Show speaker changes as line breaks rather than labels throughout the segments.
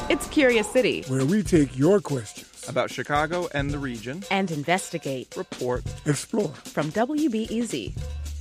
It's Curious City,
where we take your questions
about Chicago and the region
and investigate,
report,
explore.
From WBEZ.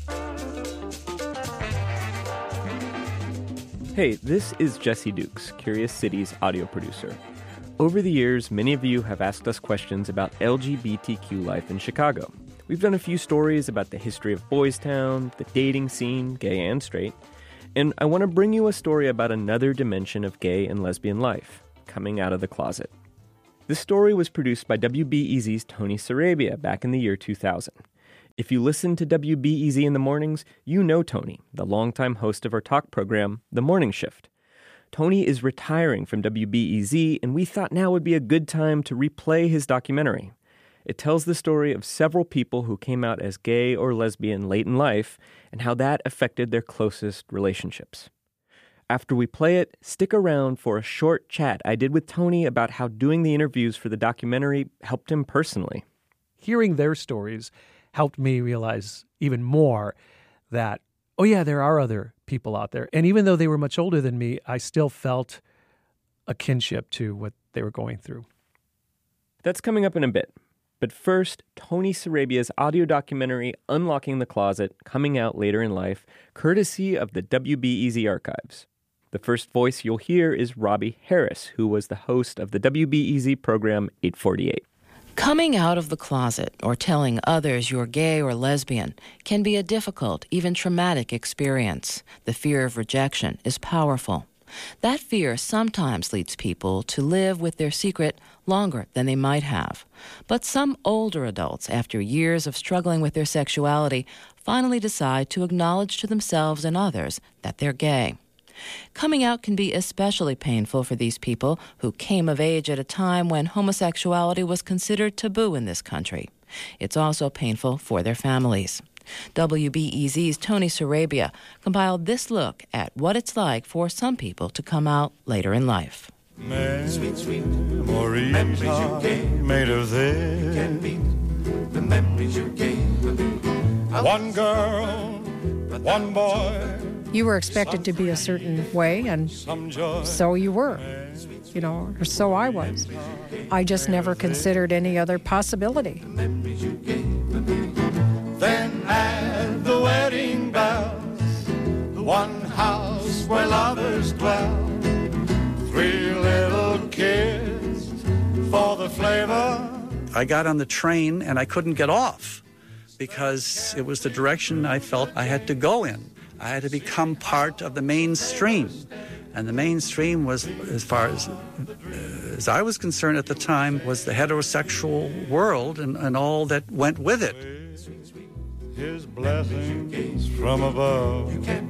Hey, this is Jesse Dukes, Curious City's audio producer. Over the years, many of you have asked us questions about LGBTQ life in Chicago. We've done a few stories about the history of Boys Town, the dating scene, gay and straight, and I want to bring you a story about another dimension of gay and lesbian life, coming out of the closet. This story was produced by WBEZ's Tony Sarabia back in the year 2000. If you listen to WBEZ in the mornings, you know Tony, the longtime host of our talk program, The Morning Shift. Tony is retiring from WBEZ, and we thought now would be a good time to replay his documentary. It tells the story of several people who came out as gay or lesbian late in life and how that affected their closest relationships. After we play it, stick around for a short chat I did with Tony about how doing the interviews for the documentary helped him personally.
Hearing their stories helped me realize even more that, oh yeah, there are other people out there. And even though they were much older than me, I still felt a kinship to what they were going through.
That's coming up in a bit. But first, Tony Sarabia's audio documentary, Unlocking the Closet, coming out later in life, courtesy of the WBEZ archives. The first voice you'll hear is Robbie Harris, who was the host of the WBEZ program 848.
Coming out of the closet or telling others you're gay or lesbian can be a difficult, even traumatic experience. The fear of rejection is powerful. That fear sometimes leads people to live with their secret longer than they might have. But some older adults, after years of struggling with their sexuality, finally decide to acknowledge to themselves and others that they're gay. Coming out can be especially painful for these people who came of age at a time when homosexuality was considered taboo in this country. It's also painful for their families. WBEZ's Tony Sarabia compiled this look at what it's like for some people to come out later in life.
Sweet, sweet memories you gave, made of this. Can't beat the memories you gave. One girl, one boy.
You were expected to be a certain way, and so you were, or so I was. I just never considered any other possibility.
Then at the wedding bells, the one house where lovers dwell, 3 little kids for the flavor.
I got on the train and I couldn't get off because it was the direction I felt I had to go in. I had to become part of the mainstream. And the mainstream was, as far as I was concerned at the time, was the heterosexual world and all that went with it.
His blessings from above.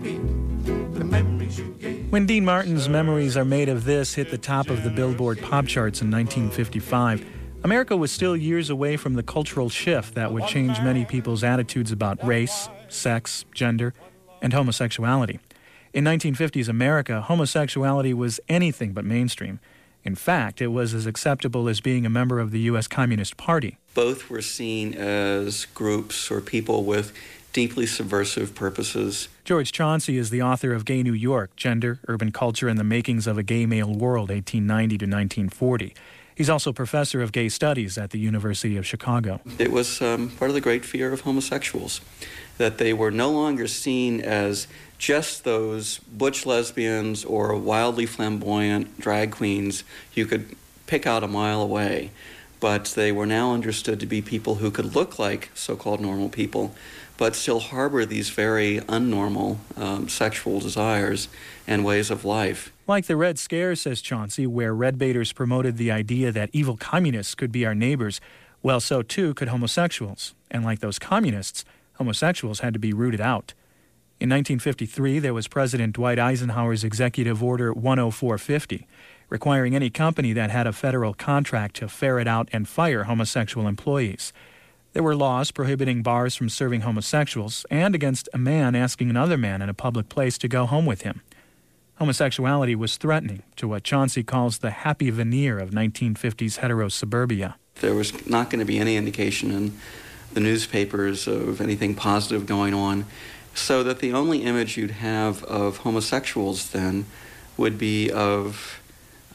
When Dean Martin's Memories Are Made of This hit the top of the Billboard pop charts in 1955, America was still years away from the cultural shift that would change many people's attitudes about race, sex, gender, and homosexuality. In 1950s America, homosexuality was anything but mainstream. In fact, it was as acceptable as being a member of the U.S. Communist Party.
Both were seen as groups or people with deeply subversive purposes.
George Chauncey is the author of Gay New York, Gender, Urban Culture, and the Makings of a Gay Male World, 1890 to 1940. He's also professor of gay studies at the University of Chicago.
It was part of the great fear of homosexuals, that they were no longer seen as just those butch lesbians or wildly flamboyant drag queens you could pick out a mile away, but they were now understood to be people who could look like so-called normal people, but still harbor these very unnormal sexual desires and ways of life.
Like the Red Scare, says Chauncey, where red baiters promoted the idea that evil communists could be our neighbors, well, so too could homosexuals. And like those communists, homosexuals had to be rooted out. In 1953, there was President Dwight Eisenhower's Executive Order 10450, requiring any company that had a federal contract to ferret out and fire homosexual employees. There were laws prohibiting bars from serving homosexuals and against a man asking another man in a public place to go home with him. Homosexuality was threatening to what Chauncey calls the happy veneer of 1950s hetero-suburbia.
There was not going to be any indication in the newspapers of anything positive going on, so that the only image you'd have of homosexuals then would be of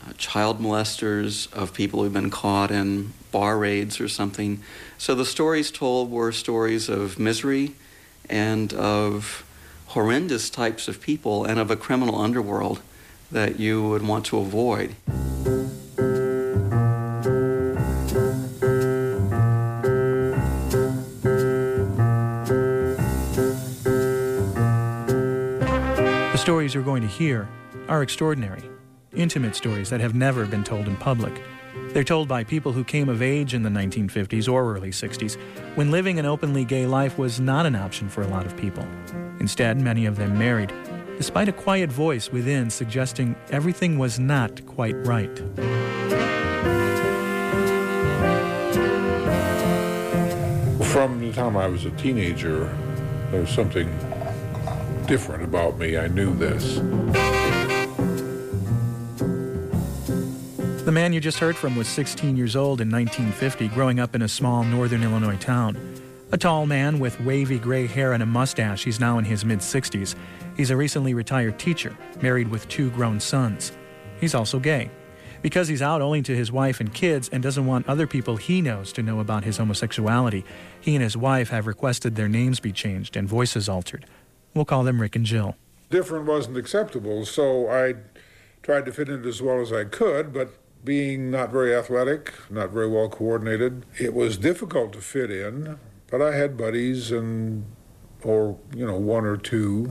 child molesters, of people who've been caught in bar raids or something. So the stories told were stories of misery and of horrendous types of people and of a criminal underworld that you would want to avoid.
The stories you're going to hear are extraordinary, intimate stories that have never been told in public. They're told by people who came of age in the 1950s or early 60s, when living an openly gay life was not an option for a lot of people. Instead, many of them married, despite a quiet voice within suggesting everything was not quite right.
From the time I was a teenager, there was something different about me. I knew this.
The man you just heard from was 16 years old in 1950, growing up in a small northern Illinois town. A tall man with wavy gray hair and a mustache, he's now in his mid-60s. He's a recently retired teacher, married with 2 grown sons. He's also gay. Because he's out only to his wife and kids and doesn't want other people he knows to know about his homosexuality, he and his wife have requested their names be changed and voices altered. We'll call them Rick and Jill.
Different wasn't acceptable, so I tried to fit in as well as I could, but being not very athletic, not very well coordinated, it was difficult to fit in. But I had buddies or 1 or 2.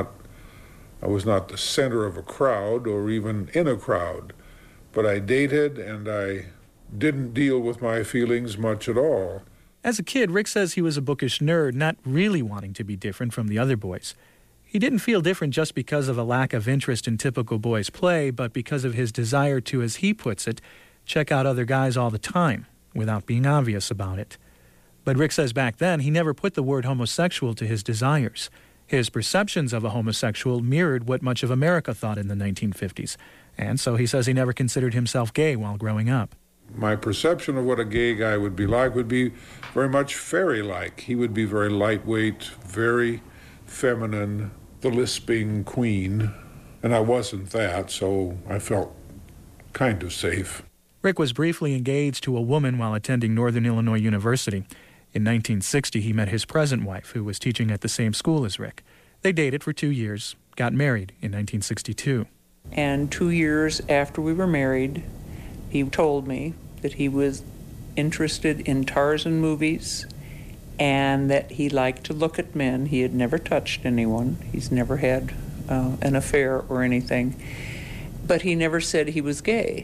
I was not the center of a crowd or even in a crowd. But I dated and I didn't deal with my feelings much at all.
As a kid, Rick says he was a bookish nerd, not really wanting to be different from the other boys. He didn't feel different just because of a lack of interest in typical boys' play, but because of his desire to, as he puts it, check out other guys all the time, without being obvious about it. But Rick says back then he never put the word homosexual to his desires. His perceptions of a homosexual mirrored what much of America thought in the 1950s, and so he says he never considered himself gay while growing up.
My perception of what a gay guy would be very much fairy-like. He would be very lightweight, very feminine, the lisping queen, and I wasn't that, so I felt kind of safe.
Rick was briefly engaged to a woman while attending Northern Illinois University. In 1960, he met his present wife, who was teaching at the same school as Rick. They dated for 2 years, got married in 1962.
And 2 years after we were married, he told me that he was interested in Tarzan movies and that he liked to look at men. He had never touched anyone. He's never had an affair or anything. But he never said he was gay.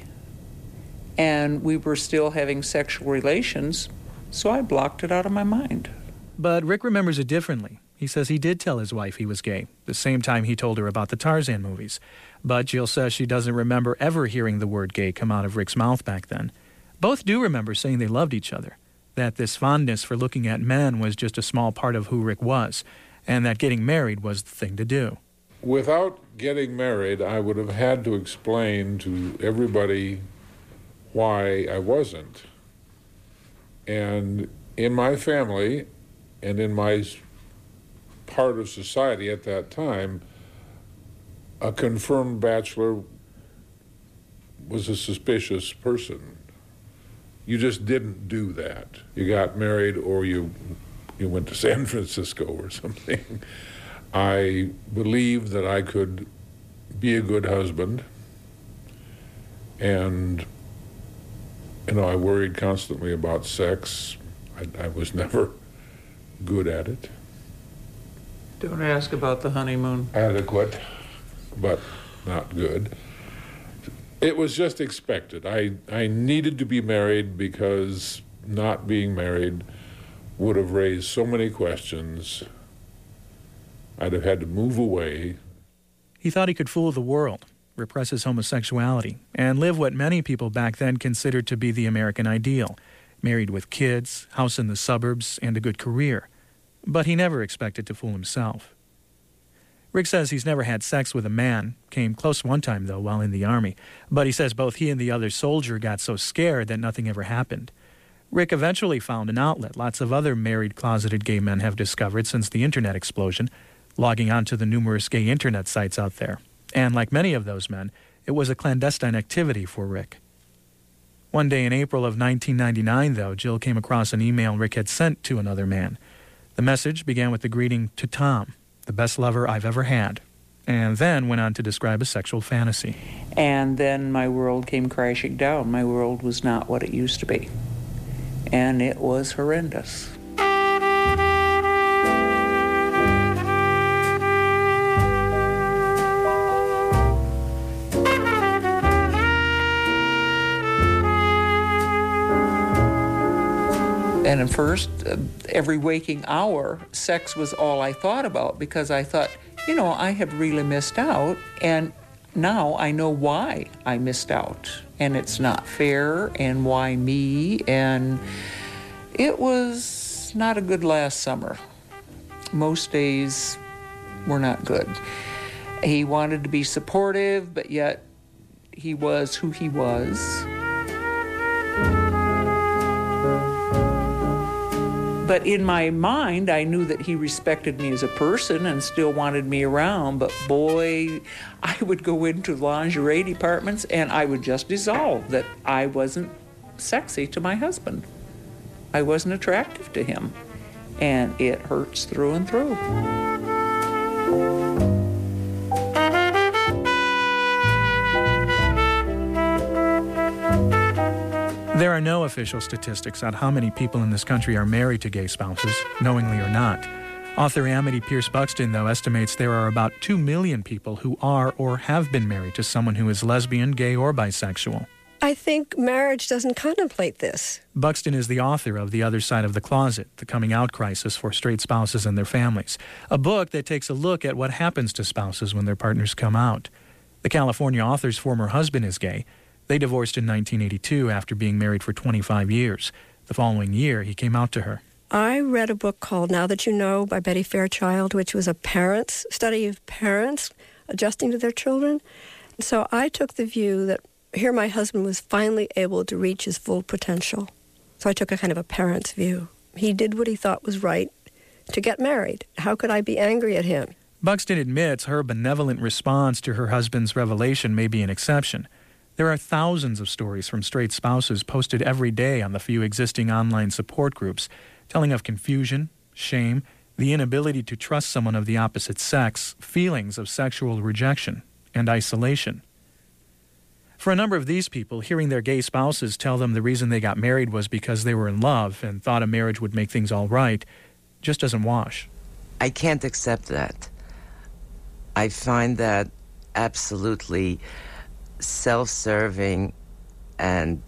And we were still having sexual relations, so I blocked it out of my mind.
But Rick remembers it differently. He says he did tell his wife he was gay, the same time he told her about the Tarzan movies. But Jill says she doesn't remember ever hearing the word gay come out of Rick's mouth back then. Both do remember saying they loved each other, that this fondness for looking at men was just a small part of who Rick was, and that getting married was the thing to do.
Without getting married, I would have had to explain to everybody why I wasn't. And in my family and in my part of society at that time, a confirmed bachelor was a suspicious person. You just didn't do that. You got married or you went to San Francisco or something. I believed that I could be a good husband, and I worried constantly about sex. I was never good at it.
Don't ask about the honeymoon.
Adequate, but not good. It was just expected. I needed to be married because not being married would have raised so many questions. I'd have had to move away.
He thought he could fool the world, repress his homosexuality, and live what many people back then considered to be the American ideal, married with kids, house in the suburbs, and a good career. But he never expected to fool himself. Rick says he's never had sex with a man, came close one time, though, while in the Army, but he says both he and the other soldier got so scared that nothing ever happened. Rick eventually found an outlet lots of other married, closeted gay men have discovered since the Internet explosion, logging onto the numerous gay Internet sites out there. And like many of those men, It was a clandestine activity for Rick. One day in April of 1999, though, Jill came across an email Rick had sent to another man. The message began with the greeting, "To Tom, the best lover I've ever had," and then went on to describe a sexual fantasy.
And then my world came crashing down. My world was not what it used to be. And it was horrendous. And at first, every waking hour, sex was all I thought about, because I thought, I have really missed out, and now I know why I missed out. And it's not fair, and why me, and it was not a good last summer. Most days were not good. He wanted to be supportive, but yet he was who he was. But in my mind, I knew that he respected me as a person and still wanted me around. But boy, I would go into lingerie departments and I would just dissolve that I wasn't sexy to my husband. I wasn't attractive to him. And it hurts through and through.
There are no official statistics on how many people in this country are married to gay spouses, knowingly or not. Author Amity Pierce Buxton, though, estimates there are about 2 million people who are or have been married to someone who is lesbian, gay, or bisexual.
I think marriage doesn't contemplate this.
Buxton is the author of The Other Side of the Closet, The Coming Out Crisis for Straight Spouses and Their Families, a book that takes a look at what happens to spouses when their partners come out. The California author's former husband is gay. They divorced in 1982 after being married for 25 years. The following year, he came out to her.
I read a book called Now That You Know by Betty Fairchild, which was a study of parents adjusting to their children. So I took the view that here my husband was finally able to reach his full potential. So I took a kind of a parent's view. He did what he thought was right to get married. How could I be angry at him?
Buxton admits her benevolent response to her husband's revelation may be an exception. There are thousands of stories from straight spouses posted every day on the few existing online support groups, telling of confusion, shame, the inability to trust someone of the opposite sex, feelings of sexual rejection, and isolation. For a number of these people, hearing their gay spouses tell them the reason they got married was because they were in love and thought a marriage would make things all right just doesn't wash.
I can't accept that. I find that absolutely self-serving and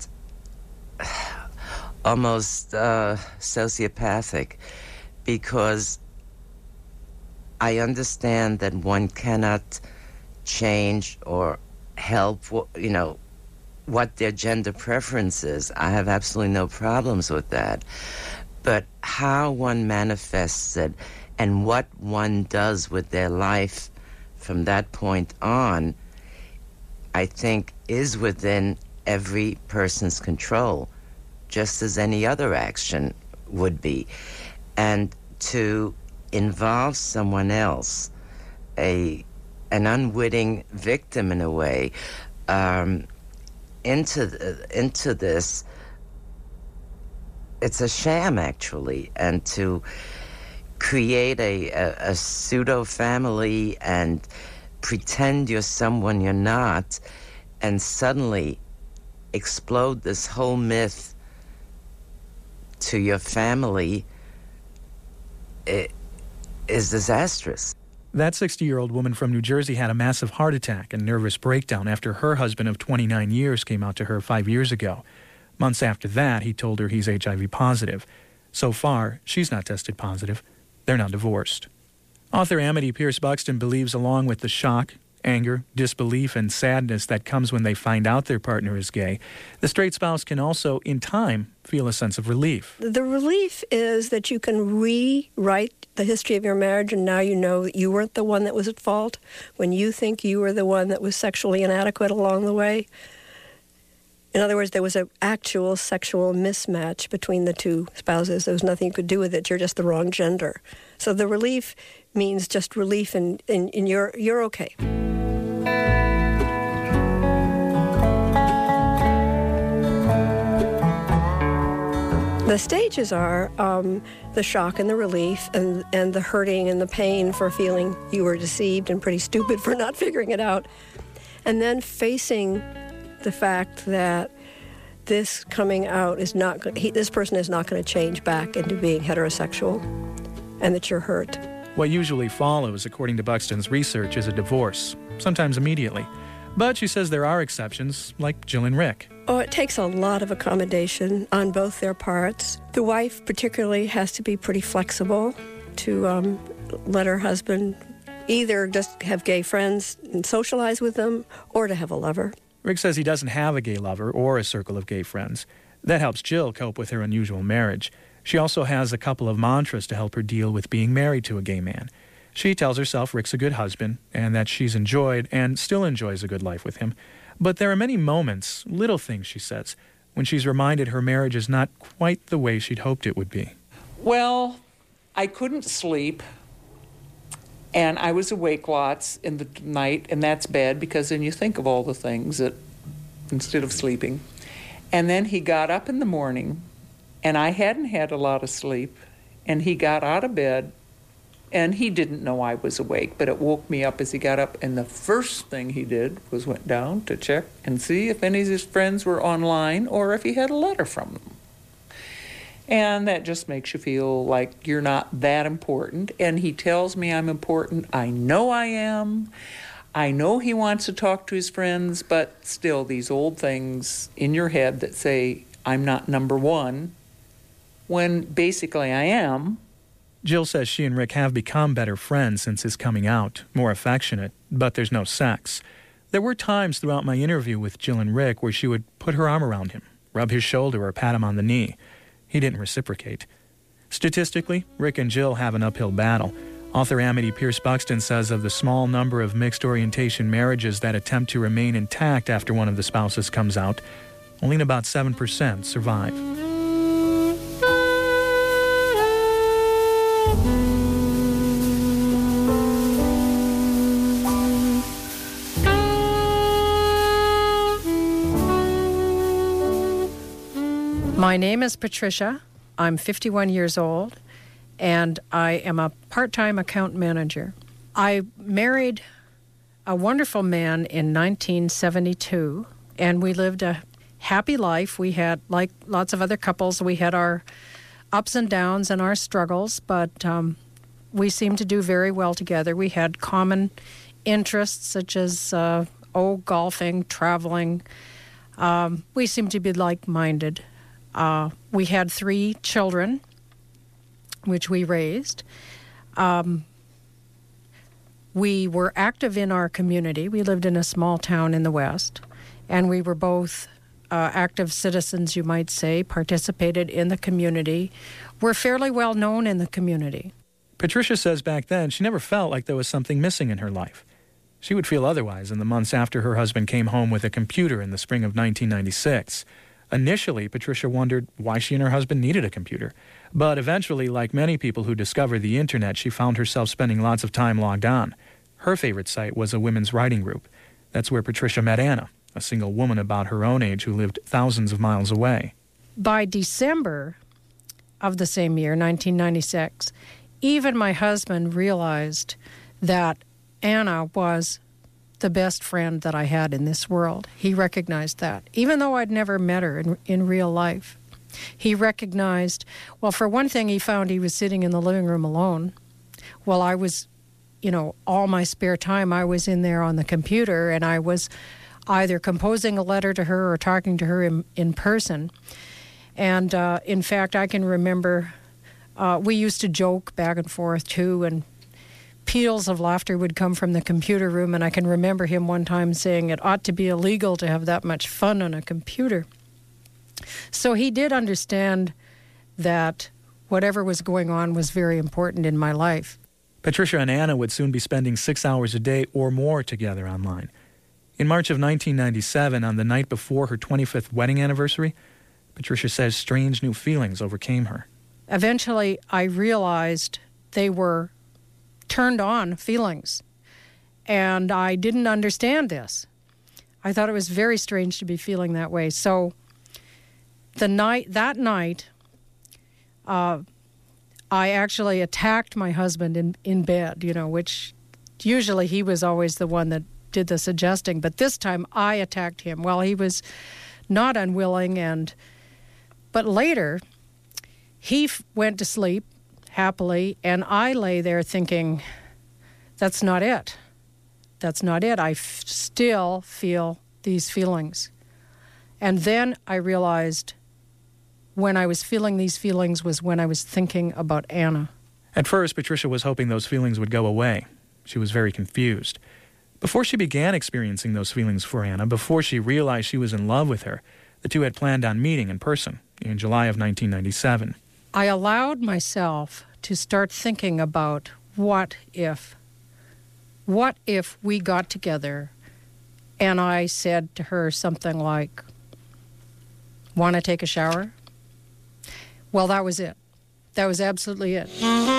almost sociopathic, because I understand that one cannot change or help, what their gender preference is. I have absolutely no problems with that. But how one manifests it and what one does with their life from that point on, I think, is within every person's control, just as any other action would be. And to involve someone else, an unwitting victim in a way, into this, it's a sham, actually. And to create a pseudo-family and pretend you're someone you're not, and suddenly explode this whole myth to your family, it is disastrous.
That 60-year-old woman from New Jersey had a massive heart attack and nervous breakdown after her husband of 29 years came out to her 5 years ago. Months after that, he told her he's HIV positive. So far, she's not tested positive. They're now divorced. Author Amity Pierce Buxton believes, along with the shock, anger, disbelief, and sadness that comes when they find out their partner is gay, the straight spouse can also, in time, feel a sense of relief.
The relief is that you can rewrite the history of your marriage, and now you know that you weren't the one that was at fault when you think you were the one that was sexually inadequate along the way. In other words, there was an actual sexual mismatch between the two spouses. There was nothing you could do with it. You're just the wrong gender. So the relief means just relief in you're okay. The stages are the shock and the relief and the hurting and the pain for feeling you were deceived and pretty stupid for not figuring it out. And then facing the fact that this coming out is not, this person is not going to change back into being heterosexual, and that you're hurt.
What usually follows, according to Buxton's research, is a divorce, sometimes immediately. But she says there are exceptions, like Jill and Rick.
Oh, it takes a lot of accommodation on both their parts. The wife particularly has to be pretty flexible to let her husband either just have gay friends and socialize with them, or to have a lover.
Rick says he doesn't have a gay lover or a circle of gay friends. That helps Jill cope with her unusual marriage. She also has a couple of mantras to help her deal with being married to a gay man. She tells herself Rick's a good husband and that she's enjoyed and still enjoys a good life with him. But there are many moments, little things, she says, when she's reminded her marriage is not quite the way she'd hoped it would be.
Well, I couldn't sleep, and I was awake lots in the night, and that's bad because then you think of all the things that instead of sleeping. And then he got up in the morning, and I hadn't had a lot of sleep, and he got out of bed, and he didn't know I was awake, but it woke me up as he got up, and the first thing he did was went down to check and see if any of his friends were online or if he had a letter from them. And that just makes you feel like you're not that important. And he tells me I'm important. I know I am. I know he wants to talk to his friends, but still these old things in your head that say I'm not number one, when basically I am.
Jill says she and Rick have become better friends since his coming out, more affectionate, but there's no sex. There were times throughout my interview with Jill and Rick where she would put her arm around him, rub his shoulder, or pat him on the knee. He didn't reciprocate. Statistically, Rick and Jill have an uphill battle. Author Amity Pierce Buxton says of the small number of mixed-orientation marriages that attempt to remain intact after one of the spouses comes out, only about 7% survive.
My name is Patricia. I'm 51 years old, and I am a part-time account manager. I married a wonderful man in 1972, and we lived a happy life. We had, like lots of other couples, we had our ups and downs and our struggles, but we seemed to do very well together. We had common interests such as golfing, traveling. We seemed to be like-minded. We had 3 children, which we raised. We were active in our community. We lived in a small town in the West, and we were both active citizens, you might say, participated in the community. We're fairly well known in the community.
Patricia says back then she never felt like there was something missing in her life. She would feel otherwise in the months after her husband came home with a computer in the spring of 1996. Initially, Patricia wondered why she and her husband needed a computer. But eventually, like many people who discover the internet, she found herself spending lots of time logged on. Her favorite site was a women's writing group. That's where Patricia met Anna, a single woman about her own age who lived thousands of miles away.
By December of the same year, 1996, even my husband realized that Anna was the best friend that I had in this world. He recognized that, even though I'd never met her in real life. He recognized, well, for one thing, he found he was sitting in the living room alone. While I was, all my spare time, I was in there on the computer, and I was either composing a letter to her or talking to her in person. And in fact, I can remember we used to joke back and forth, too, and peals of laughter would come from the computer room, and I can remember him one time saying it ought to be illegal to have that much fun on a computer. So he did understand that whatever was going on was very important in my life.
Patricia and Anna would soon be spending 6 hours a day or more together online. In March of 1997, on the night before her 25th wedding anniversary, Patricia says strange new feelings overcame her.
Eventually, I realized they were turned on feelings, and I didn't understand this. I thought it was very strange to be feeling that way. So that night, I actually attacked my husband in bed, which usually he was always the one that did the suggesting. But this time I attacked him. Well, he was not unwilling, but later he went to sleep happily, and I lay there thinking, that's not it. That's not it. I still feel these feelings. And then I realized when I was feeling these feelings was when I was thinking about Anna.
At first, Patricia was hoping those feelings would go away. She was very confused. Before she began experiencing those feelings for Anna, before she realized she was in love with her, the two had planned on meeting in person in July of 1997.
I allowed myself to start thinking about what if we got together and I said to her something like, "Want to take a shower?" Well, that was it. That was absolutely it.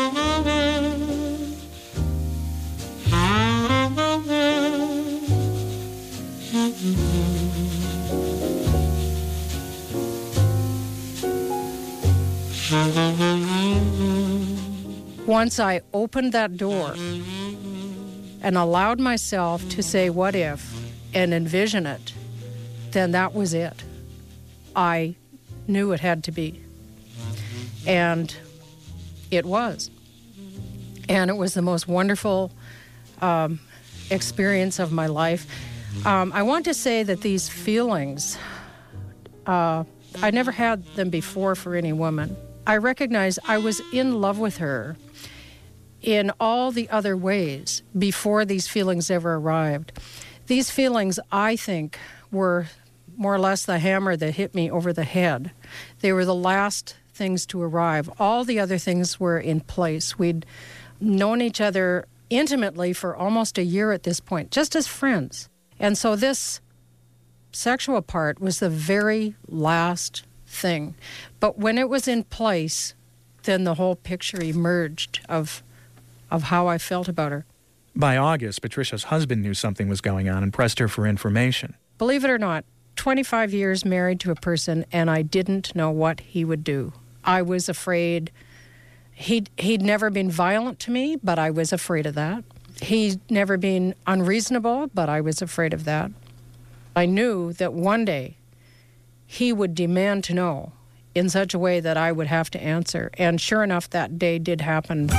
Once I opened that door and allowed myself to say what if and envision it, then that was it. I knew it had to be. And it was. And it was the most wonderful experience of my life. I want to say that these feelings, I never had them before for any woman. I recognize I was in love with her in all the other ways before these feelings ever arrived. These feelings, I think, were more or less the hammer that hit me over the head. They were the last things to arrive. All the other things were in place. We'd known each other intimately for almost a year at this point, just as friends. And so this sexual part was the very last thing. But when it was in place, then the whole picture emerged of how I felt about her.
By August, Patricia's husband knew something was going on and pressed her for information.
Believe it or not, 25 years married to a person, and I didn't know what he would do. I was afraid. He'd never been violent to me, but I was afraid of that. He'd never been unreasonable, but I was afraid of that. I knew that one day he would demand to know in such a way that I would have to answer. And sure enough, that day did happen.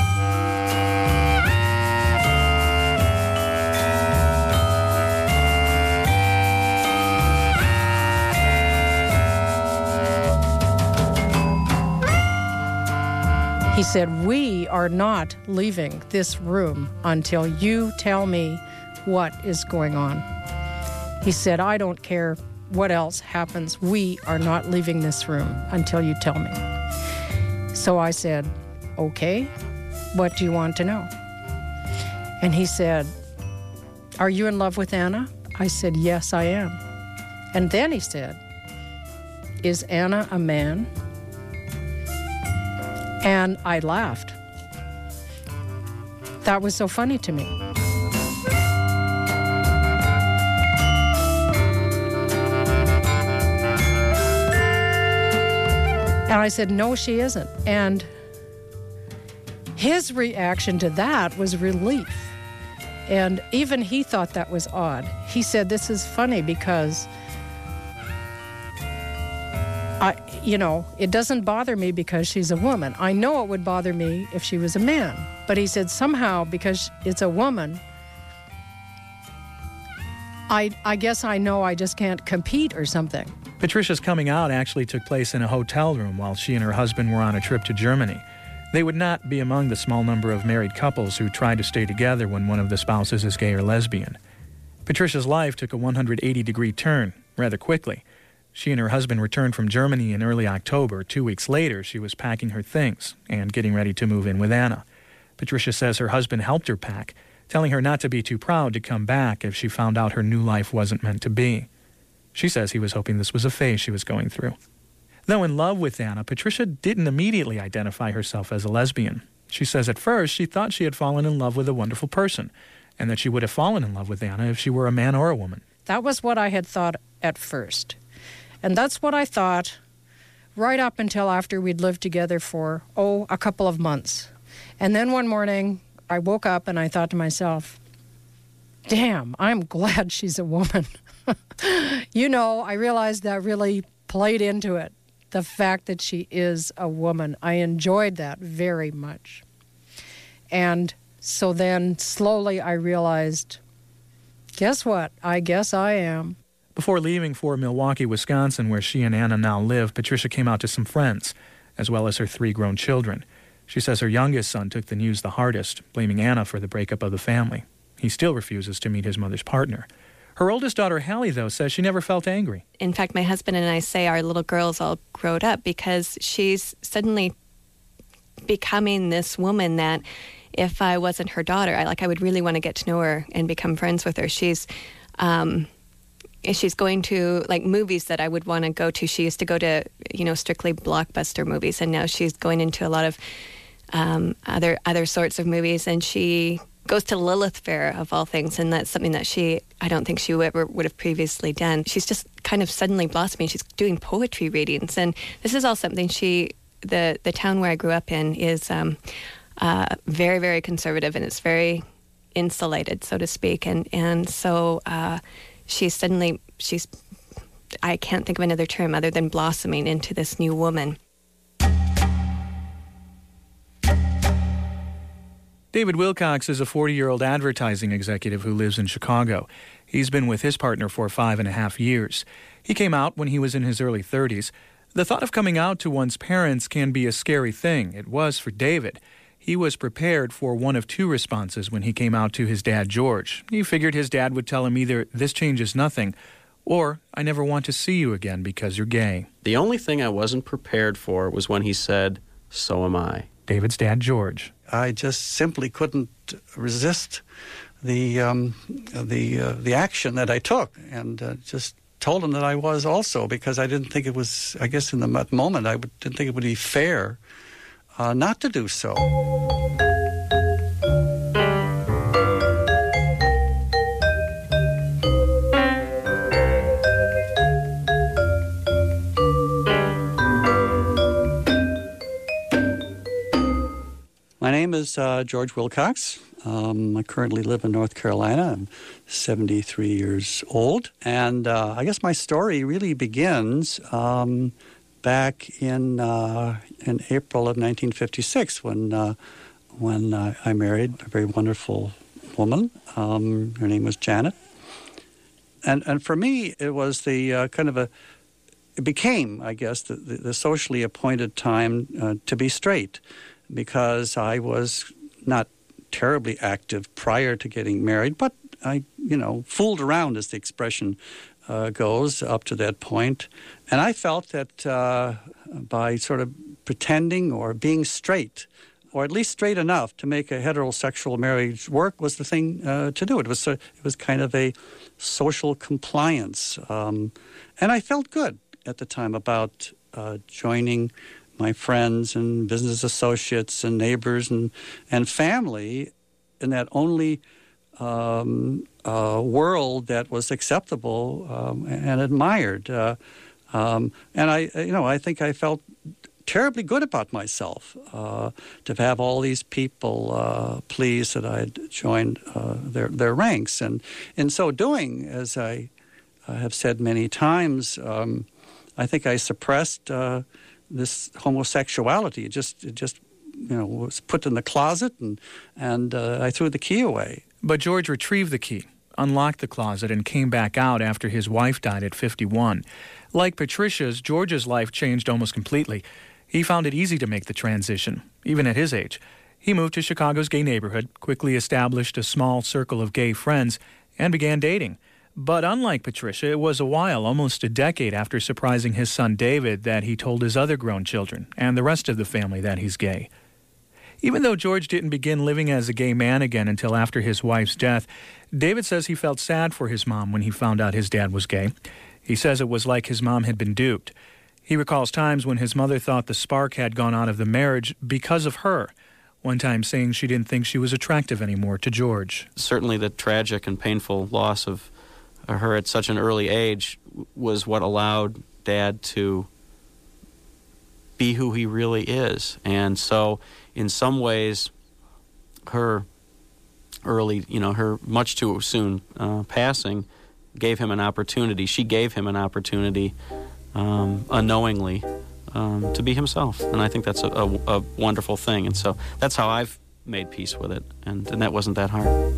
He said, "We are not leaving this room until you tell me what is going on." He said, "I don't care what else happens. We are not leaving this room until you tell me." So I said, "Okay, what do you want to know?" And he said, "Are you in love with Anna?" I said, "Yes, I am." And then he said, "Is Anna a man?" And I laughed. That was so funny to me. And I said, "No, she isn't." And his reaction to that was relief. And even he thought that was odd. He said, "This is funny because it doesn't bother me because she's a woman. I know it would bother me if she was a man." But he said, somehow, because it's a woman, I guess I know I just can't compete or something.
Patricia's coming out actually took place in a hotel room while she and her husband were on a trip to Germany. They would not be among the small number of married couples who try to stay together when one of the spouses is gay or lesbian. Patricia's life took a 180-degree turn rather quickly. She and her husband returned from Germany in early October. 2 weeks later, she was packing her things and getting ready to move in with Anna. Patricia says her husband helped her pack, telling her not to be too proud to come back if she found out her new life wasn't meant to be. She says he was hoping this was a phase she was going through. Though in love with Anna, Patricia didn't immediately identify herself as a lesbian. She says at first she thought she had fallen in love with a wonderful person, and that she would have fallen in love with Anna if she were a man or a woman.
That was what I had thought at first. And that's what I thought right up until after we'd lived together for, a couple of months. And then one morning, I woke up and I thought to myself, damn, I'm glad she's a woman. I realized that really played into it, the fact that she is a woman. I enjoyed that very much. And so then slowly I realized, guess what? I guess I am.
Before leaving for Milwaukee, Wisconsin, where she and Anna now live, Patricia came out to some friends, as well as her 3 grown children. She says her youngest son took the news the hardest, blaming Anna for the breakup of the family. He still refuses to meet his mother's partner. Her oldest daughter, Hallie, though, says she never felt angry.
In fact, my husband and I say our little girl's all grown up because she's suddenly becoming this woman that if I wasn't her daughter, I would really want to get to know her and become friends with her. She's going to movies that I would want to go to. She used to go to, strictly blockbuster movies, and now she's going into a lot of other sorts of movies, and she goes to Lilith Fair, of all things, and that's something that I don't think she ever would have previously done. She's just kind of suddenly blossoming. She's doing poetry readings, and this is all something the town where I grew up in is very, very conservative, and it's very insulated, so to speak, and so she's I can't think of another term other than blossoming into this new woman.
David Wilcox is a 40-year-old advertising executive who lives in Chicago. He's been with his partner for 5.5 years. He came out when he was in his early 30s. The thought of coming out to one's parents can be a scary thing. It was for David. He was prepared for one of 2 responses when he came out to his dad, George. He figured his dad would tell him either, "This changes nothing," or, "I never want to see you again because you're gay."
The only thing I wasn't prepared for was when he said, "So am I."
David's dad, George.
I just simply couldn't resist the action that I took, and just told him that I was also, because I didn't think it was, I guess in the moment, didn't think it would be fair not to do so. My name is George Wilcox. I currently live in North Carolina. I'm 73 years old. And I guess my story really begins back in April of 1956 when I married a very wonderful woman. Her name was Janet. And for me, it was the it became, I guess, the socially appointed time to be straight, because I was not terribly active prior to getting married, but I, fooled around, as the expression goes, up to that point. And I felt that by sort of pretending or being straight, or at least straight enough to make a heterosexual marriage work, was the thing to do. It was kind of a social compliance. And I felt good at the time about joining my friends and business associates and neighbors and family in that only world that was acceptable and admired. And I think I felt terribly good about myself to have all these people pleased that I had joined their ranks. And in so doing, as I have said many times, I think I suppressed this homosexuality. It just was put in the closet, and I threw the key away.
But George retrieved the key, unlocked the closet, and came back out after his wife died at 51. Like Patricia's, George's life changed almost completely. He found it easy to make the transition, even at his age. He moved to Chicago's gay neighborhood, quickly established a small circle of gay friends, and began dating. But unlike Patricia, it was a while, almost a decade after surprising his son David, that he told his other grown children and the rest of the family that he's gay. Even though George didn't begin living as a gay man again until after his wife's death, David says he felt sad for his mom when he found out his dad was gay. He says it was like his mom had been duped. He recalls times when his mother thought the spark had gone out of the marriage because of her, one time saying she didn't think she was attractive anymore to George.
Certainly the tragic and painful loss of her at such an early age was what allowed Dad to be who he really is. And so in some ways, her much too soon passing gave him an opportunity. She gave him an opportunity unknowingly to be himself. And I think that's a wonderful thing. And so that's how I've made peace with it. And that wasn't that hard.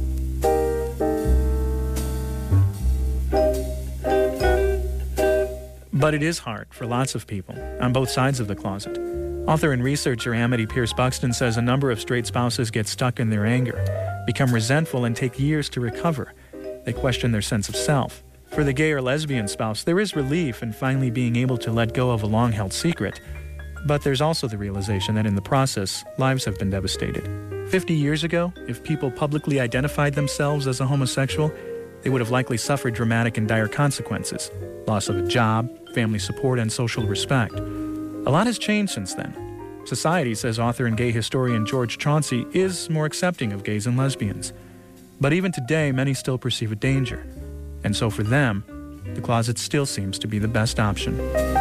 But it is hard for lots of people on both sides of the closet. Author and researcher Amity Pierce Buxton says a number of straight spouses get stuck in their anger, become resentful, and take years to recover. They question their sense of self. For the gay or lesbian spouse, there is relief in finally being able to let go of a long-held secret. But there's also the realization that in the process, lives have been devastated. 50 years ago, if people publicly identified themselves as a homosexual, they would have likely suffered dramatic and dire consequences: loss of a job, family support, and social respect. A lot has changed since then. Society, says author and gay historian George Chauncey, is more accepting of gays and lesbians. But even today, many still perceive a danger. And so for them, the closet still seems to be the best option.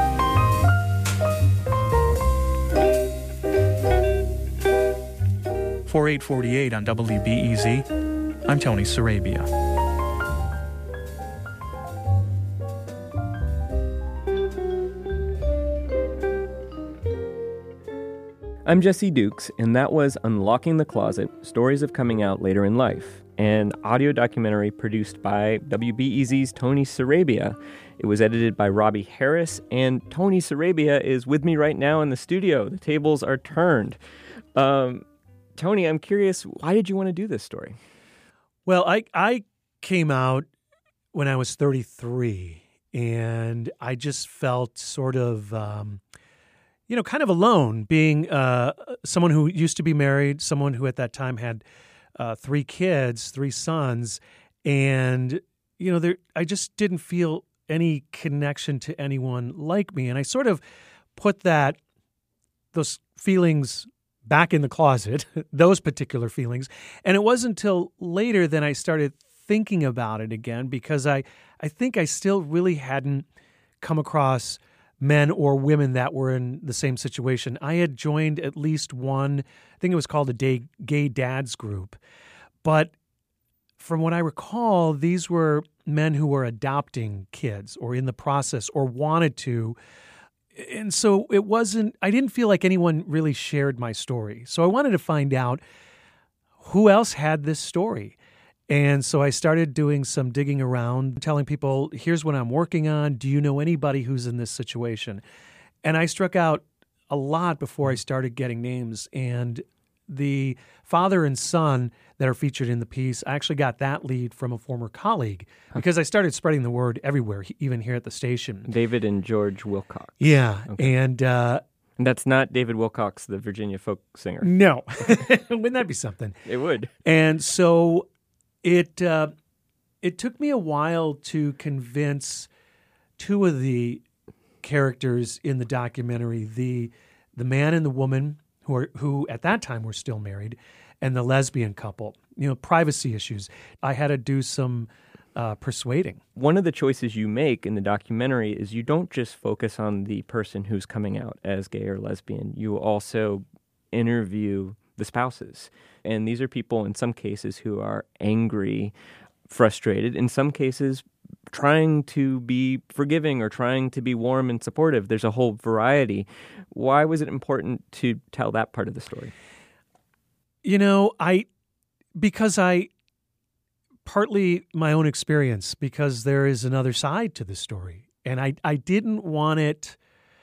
.48 on WBEZ, I'm Tony Sarabia.
I'm Jesse Dukes, and that was Unlocking the Closet, Stories of Coming Out Later in Life, an audio documentary produced by WBEZ's Tony Sarabia. It was edited by Robbie Harris, and Tony Sarabia is with me right now in the studio. The tables are turned. Tony, I'm curious, why did you want to do this story?
Well, I came out when I was 33, and I just felt sort of, kind of alone, being someone who used to be married, someone who at that time had 3 kids, 3 sons, and, I just didn't feel any connection to anyone like me. And I sort of put those feelings back in the closet, those particular feelings. And it wasn't until later that I started thinking about it again, because I think I still really hadn't come across men or women that were in the same situation. I had joined at least one, I think it was called a gay dads group. But from what I recall, these were men who were adopting kids or in the process or wanted to. And so I didn't feel like anyone really shared my story. So I wanted to find out who else had this story. And so I started doing some digging around, telling people, here's what I'm working on. Do you know anybody who's in this situation? And I struck out a lot before I started getting names. And the father and son that are featured in the piece, I actually got that lead from a former colleague because I started spreading the word everywhere, even here at the station.
David and George Wilcox.
Yeah.
Okay.
And
that's not David Wilcox, the Virginia folk singer.
No. Wouldn't that be something?
It would.
And so it took me a while to convince 2 of the characters in the documentary, the man and the woman who at that time were still married, and the lesbian couple. Privacy issues. I had to do some persuading.
One of the choices you make in the documentary is you don't just focus on the person who's coming out as gay or lesbian. You also interview the spouses. And these are people, in some cases, who are angry, frustrated, in some cases trying to be forgiving or trying to be warm and supportive. There's a whole variety. Why was it important to tell that part of the story?
Because partly my own experience, because there is another side to the story. And I didn't want it,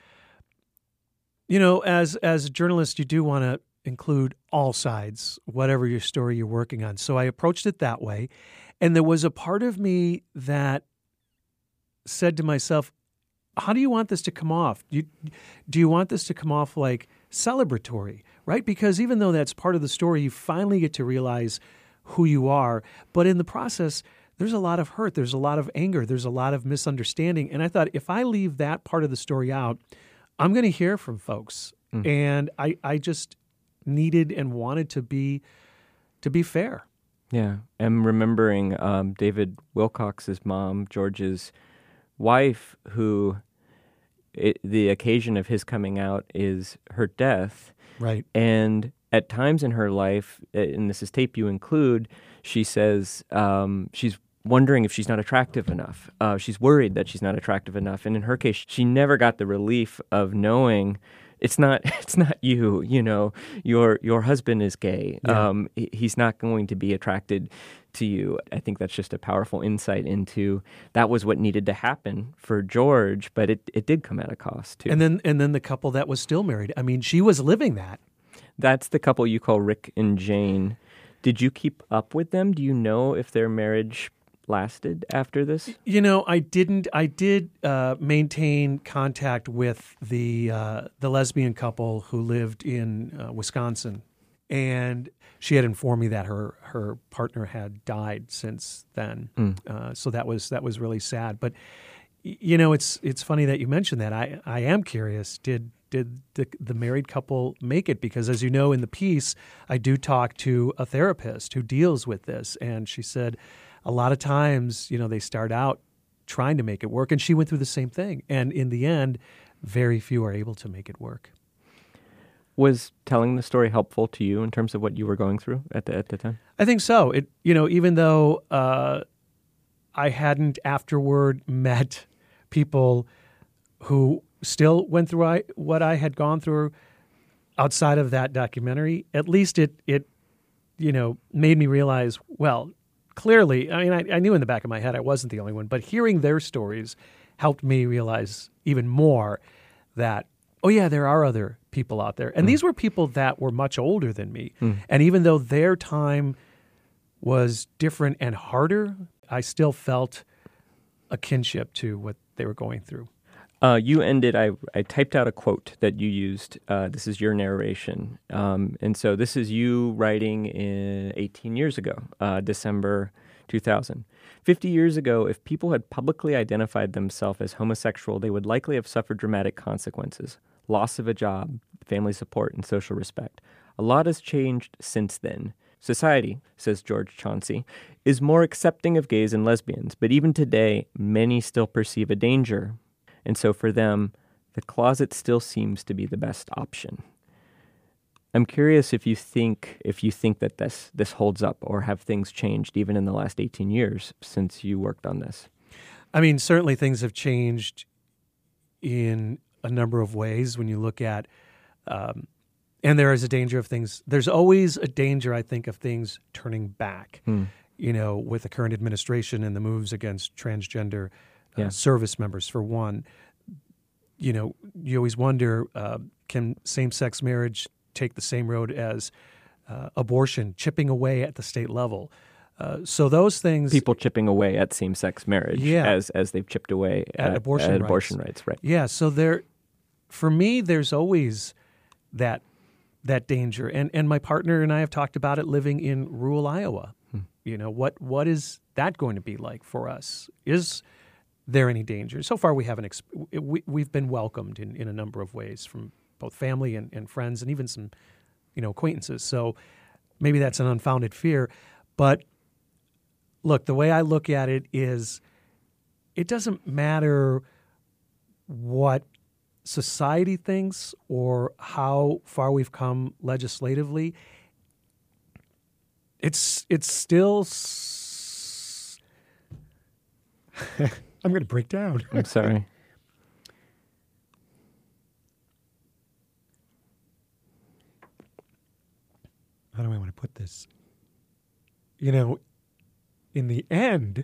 as a journalist, you do want to include all sides, whatever your story you're working on. So I approached it that way. And there was a part of me that said to myself, how do you want this to come off? Do you want this to come off like celebratory, right? Because even though that's part of the story, you finally get to realize who you are. But in the process, there's a lot of hurt. There's a lot of anger. There's a lot of misunderstanding. And I thought, if I leave that part of the story out, I'm going to hear from folks. And I just needed and wanted to be fair.
Yeah. I'm remembering David Wilcox's mom, George's wife, who the occasion of his coming out is her death.
Right.
And at times in her life, and this is tape you include, she says she's wondering if she's not attractive enough. She's worried that she's not attractive enough. And in her case, she never got the relief of knowing it's not you, your husband is gay.
Yeah.
He's not going to be attracted to you. I think that's just a powerful insight into that was what needed to happen for George, but it did come at a cost too.
And then the couple that was still married. I mean, she was living that.
That's the couple you call Rick and Jane. Did you keep up with them? Do you know if their marriage lasted after this?
I didn't. I did maintain contact with the lesbian couple who lived in Wisconsin, and she had informed me that her partner had died since then. So that was really sad. But it's funny that you mentioned that. I am curious. Did the married couple make it? Because as you know, in the piece, I do talk to a therapist who deals with this, and she said a lot of times, they start out trying to make it work, and she went through the same thing. And in the end, very few are able to make it work.
Was telling the story helpful to you in terms of what you were going through at the time?
I think so. Even though I hadn't afterward met people who still went through what I had gone through outside of that documentary, at least it made me realize, well, clearly, I knew in the back of my head I wasn't the only one, but hearing their stories helped me realize even more that, oh yeah, there are other people out there. And these were people that were much older than me. And even though their time was different and harder, I still felt a kinship to what they were going through.
You ended, I typed out a quote that you used. This is your narration. And so this is you writing 18 years ago, December 2000. 50 years ago, if people had publicly identified themselves as homosexual, they would likely have suffered dramatic consequences. Loss of a job, family support, and social respect. A lot has changed since then. Society, says George Chauncey, is more accepting of gays and lesbians, but even today, many still perceive a danger. And so for them, the closet still seems to be the best option. I'm curious if you think that this holds up, or have things changed even in the last 18 years since you worked on this?
I mean, certainly things have changed in a number of ways when you look at, and there is a danger of things. There's always a danger, I think, of things turning back. With the current administration and the moves against transgender service members, for one. You always wonder, can same-sex marriage take the same road as abortion, chipping away at the state level? So those things...
People chipping away at same-sex marriage as they've chipped away at abortion rights. Right.
Yeah, so for me, there's always that danger. And my partner and I have talked about it living in rural Iowa. What is that going to be like for us? Is there any danger? So far, we haven't. We've been welcomed in a number of ways from both family and friends, and even some, acquaintances. So maybe that's an unfounded fear. But look, the way I look at it is, it doesn't matter what society thinks or how far we've come legislatively. It's still. I'm going to break down.
I'm sorry.
How do I want to put this? In the end,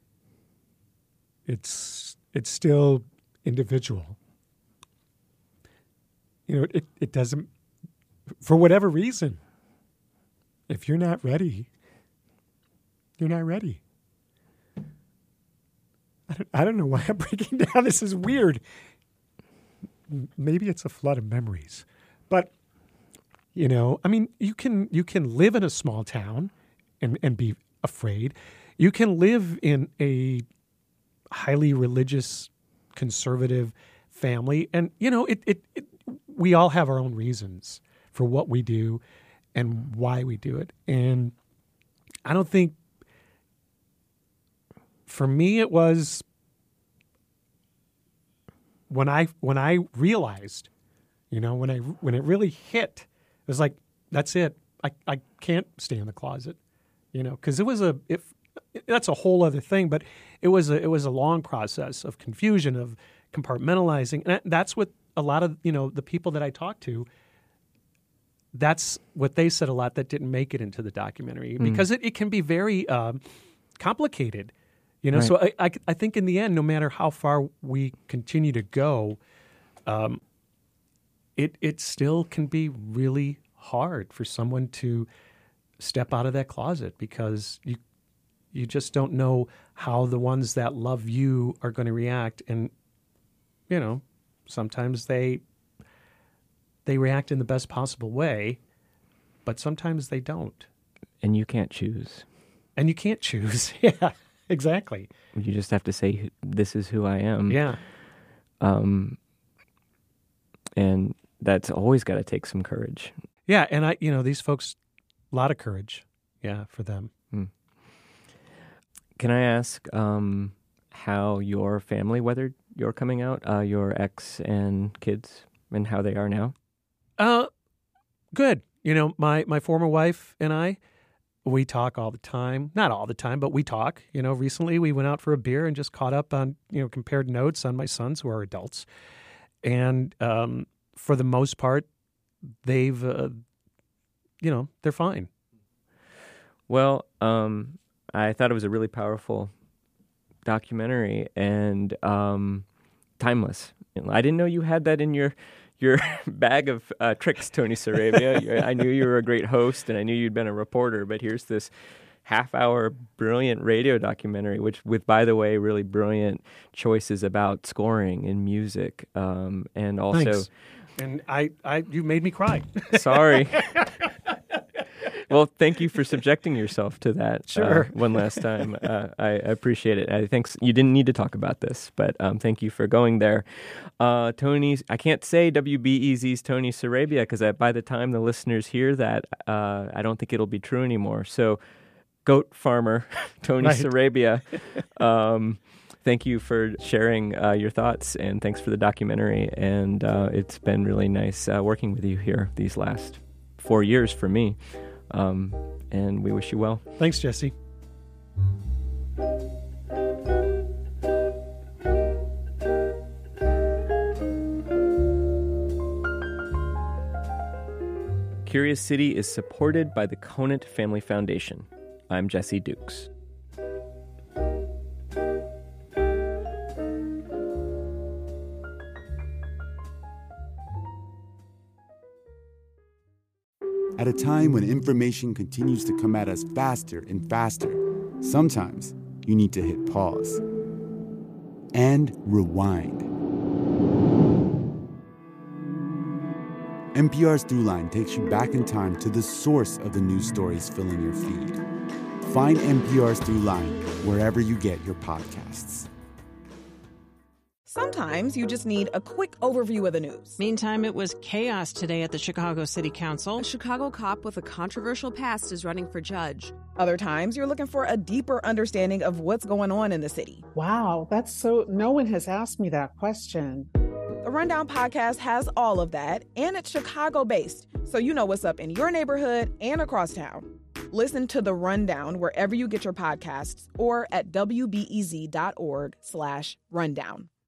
it's still individual. It doesn't, for whatever reason, if you're not ready, you're not ready. I don't know why I'm breaking down. This is weird. Maybe it's a flood of memories. But, you can live in a small town and be afraid. You can live in a highly religious, conservative family. And, we all have our own reasons for what we do and why we do it. And I don't think, for me, it was when I realized, when it really hit, it was like, that's it. I can't stay in the closet, because that's a whole other thing. But it was a long process of confusion, of compartmentalizing, and that's what a lot of the people that I talked to. That's what they said a lot that didn't make it into the documentary because it can be very complicated, Right. So I think in the end, no matter how far we continue to go, it still can be really hard for someone to step out of that closet because you just don't know how the ones that love you are going to react, and sometimes they react in the best possible way, but sometimes they don't.
And you can't choose.
Yeah, exactly.
You just have to say, this is who I am.
Yeah.
And that's always got to take some courage.
Yeah, and these folks, a lot of courage, for them.
Can I ask how your family weathered your coming out, your ex and kids, and how they are now?
Good. My former wife and I, we talk all the time. Not all the time, but we talk. Recently we went out for a beer and just caught up on, compared notes on my sons who are adults. And for the most part, they've, they're fine.
Well, I thought it was a really powerful documentary and timeless. I didn't know you had that in your bag of tricks, Tony Sarabia. I knew you were a great host, and I knew you'd been a reporter, but here's this half-hour brilliant radio documentary, with, by the way, really brilliant choices about scoring and music, and also...
Thanks. And you made me cry.
Sorry. Well, thank you for subjecting yourself to that one last time. I appreciate it. I think you didn't need to talk about this, but thank you for going there. Tony, I can't say WBEZ's Tony Sarabia because by the time the listeners hear that, I don't think it'll be true anymore. So, goat farmer Tony Sarabia, thank you for sharing your thoughts, and thanks for the documentary. And it's been really nice working with you here these last 4 years for me. And we wish you well.
Thanks, Jesse.
Curious City is supported by the Conant Family Foundation. I'm Jesse Dukes.
At a time when information continues to come at us faster and faster, sometimes you need to hit pause and rewind. NPR's Throughline takes you back in time to the source of the news stories filling your feed. Find NPR's Throughline wherever you get your podcasts.
Sometimes you just need a quick overview of the news.
Meantime, it was chaos today at the Chicago City Council.
A Chicago cop with a controversial past is running for judge.
Other times, you're looking for a deeper understanding of what's going on in the city.
Wow, no one has asked me that question.
The Rundown podcast has all of that, and it's Chicago-based, so you know what's up in your neighborhood and across town. Listen to The Rundown wherever you get your podcasts or at wbez.org/rundown.